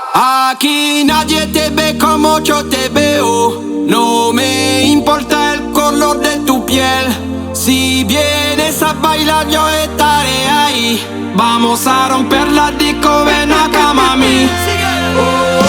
Aquí nadie te ve como yo te veo. No me importa el color de tu piel. Si vienes a bailar yo estaré ahí. Vamos a romper la disco, ven acá mami.